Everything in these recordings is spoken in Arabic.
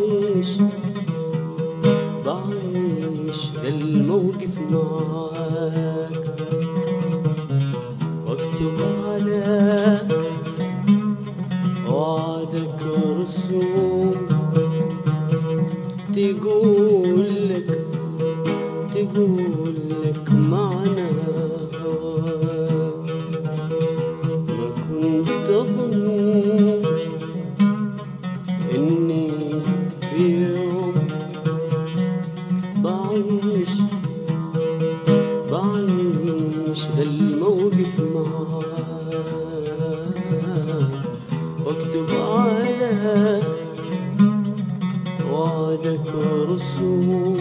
بعيش ذا الموقف معاك، واكتب على وعدك رسوم تقولك معنى هواك. ما كنت أظن إني في يوم بعيش ذا الموقف معاك، واكتب على وعدك رسوم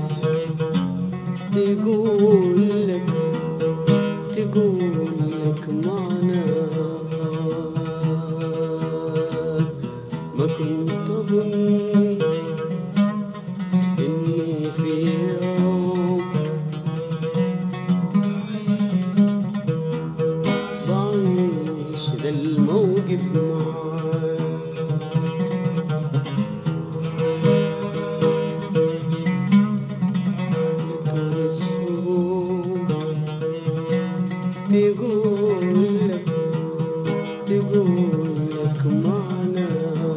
تقولك معنى هواك. ما كنت أظن إني في يوم بعيش ذا الموقف معاك. تقولك معنى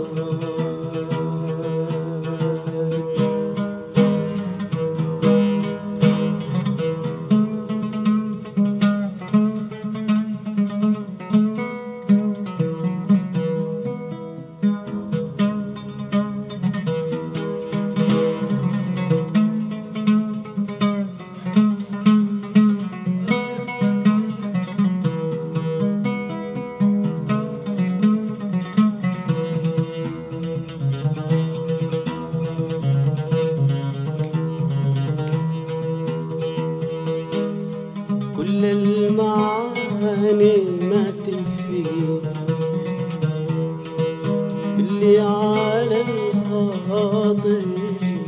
كل المعاني ما تكفي اللي على الخاطر يجي.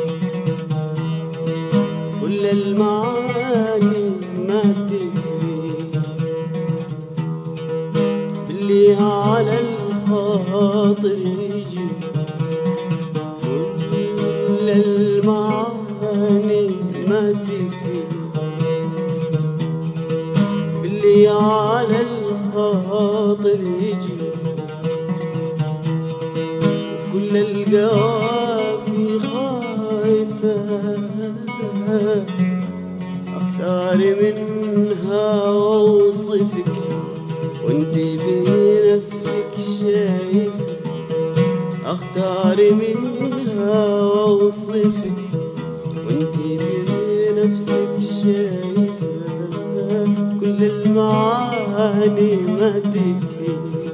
كل المعاني ما تكفي اللي على الخاطر يجي. كل المعاني ما تكفي اللي على الخاطر يجي. كل القوافي خايفة اختار منها واوصفك وانتي بنفسك شايفة. اختار منها واوصفك وانتي بنفسك شايفة. كل المعاني ما تكفي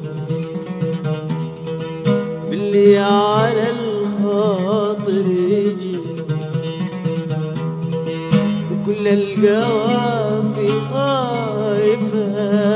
باللي على الخاطر يجي. وكل القوافي خايفة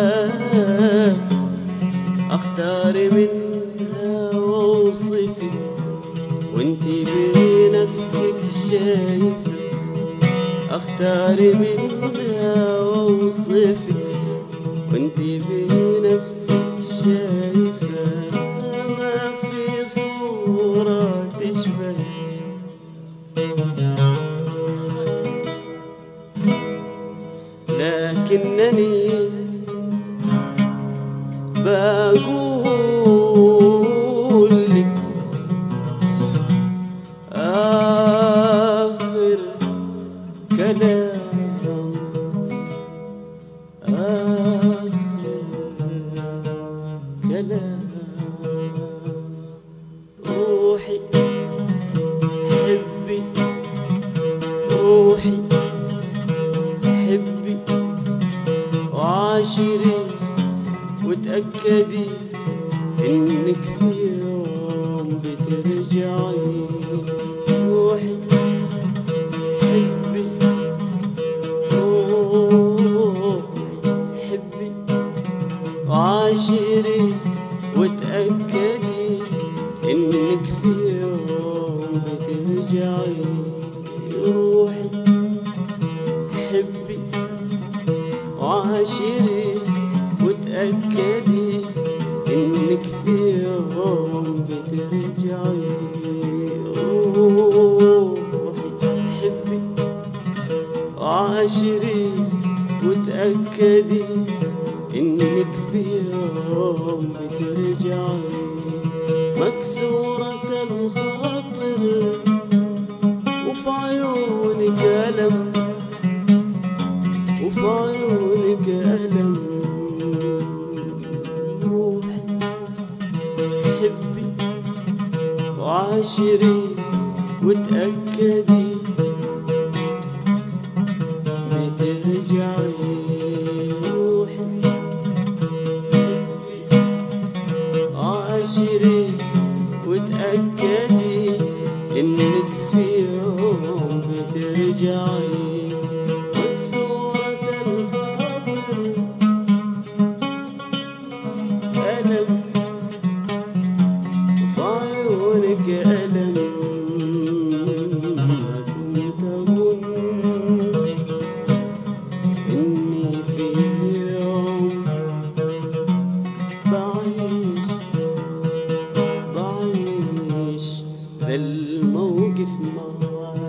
اختار منها واوصفك وانتي بنفسك شايفة. اختار منها واوصفك وانتي بنفسك شايفة. ما في صورة تشبه لكنني بقول لك آخر كلام، آخر كلام. روحي حبي، روحي حبي وعاشري وتأكدي إنك في يوم بترجعي. روحي حبي، حبي وعاشري وتأكدي إنك في يوم بترجعي. روحي حبي وعاشري وتأكدي إنك في يوم بترجعي. وعاشري وتأكدي إنك في يوم بترجعي. مكسورة الخاطر وفي عيونك ألم، وفي عيونك ألم. روحي حبي وعاشري وتأكدي بترجعي. روحي عاشري وتأكدي إنك في يوم بترجعي. مكسورة الخاطر ألم، وفي عيونك ألم. ما كنت أظن إني في يوم بعيش ذا الموقف معاك.